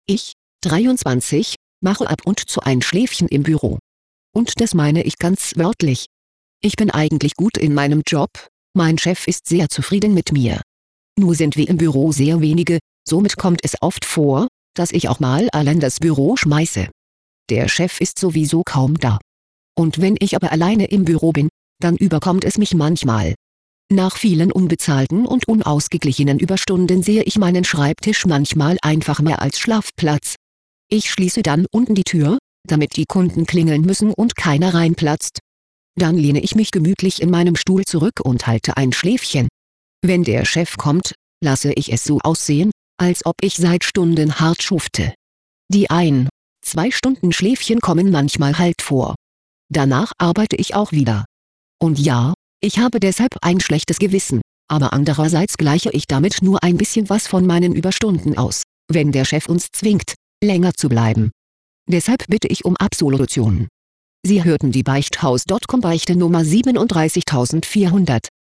Ich, 23, mache ab und zu ein Schläfchen im Büro. Und das meine ich ganz wörtlich. Ich bin eigentlich gut in meinem Job, mein Chef ist sehr zufrieden mit mir. Nur sind wir im Büro sehr wenige, somit kommt es oft vor, dass ich auch mal allein das Büro schmeiße. Der Chef ist sowieso kaum da. Und wenn ich aber alleine im Büro bin, dann überkommt es mich manchmal. Nach vielen unbezahlten und unausgeglichenen Überstunden sehe ich meinen Schreibtisch manchmal einfach mehr als Schlafplatz. Ich schließe dann unten die Tür, damit die Kunden klingeln müssen und keiner reinplatzt. Dann lehne ich mich gemütlich in meinem Stuhl zurück und halte ein Schläfchen. Wenn der Chef kommt, lasse ich es so aussehen, als ob ich seit Stunden hart schufte. Die 2 Stunden Schläfchen kommen manchmal halt vor. Danach arbeite ich auch wieder. Und ja, ich habe deshalb ein schlechtes Gewissen, aber andererseits gleiche ich damit nur ein bisschen was von meinen Überstunden aus, wenn der Chef uns zwingt, länger zu bleiben. Deshalb bitte ich um Absolution. Sie hörten die Beichthaus.com Beichte Nummer 37400.